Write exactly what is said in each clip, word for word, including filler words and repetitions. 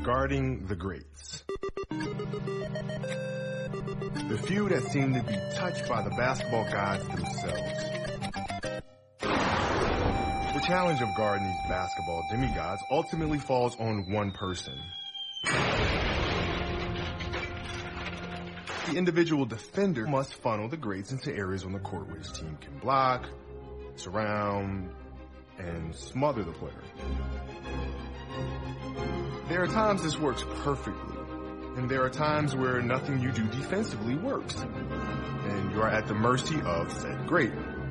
Guarding the greats. The few that seem to be touched by the basketball gods themselves. The challenge of guarding these basketball demigods ultimately falls on one person. The individual defender must funnel the greats into areas on the court where his team can block, surround, and smother the player. There are times this works perfectly, and there are times where nothing you do defensively works, and you are at the mercy of said great.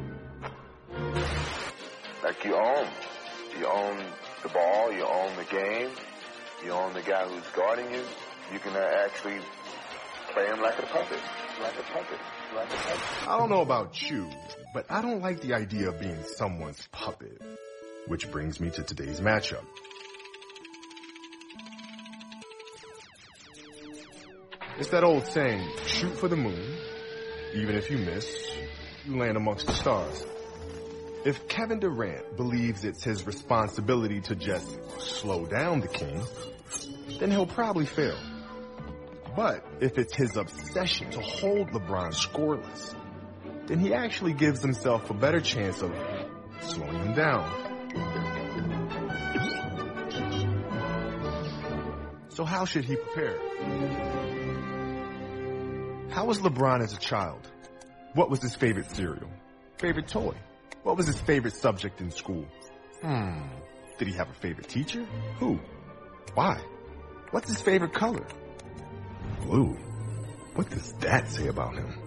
Like you own. You own the ball, you own the game, you own the guy who's guarding you. You can actually play him like a puppet, like a puppet, like a puppet. I don't know about you, but I don't like the idea of being someone's puppet. Which brings me to today's matchup. It's that old saying, shoot for the moon. Even if you miss, you land amongst the stars. If Kevin Durant believes it's his responsibility to just slow down the king, then he'll probably fail. But if it's his obsession to hold LeBron scoreless, then he actually gives himself a better chance of slowing him down. So how should he prepare? How was LeBron as a child? What was his favorite cereal? Favorite toy? What was his favorite subject in school? Hmm. Did he have a favorite teacher? Who? Why? What's his favorite color? Blue. What does that say about him?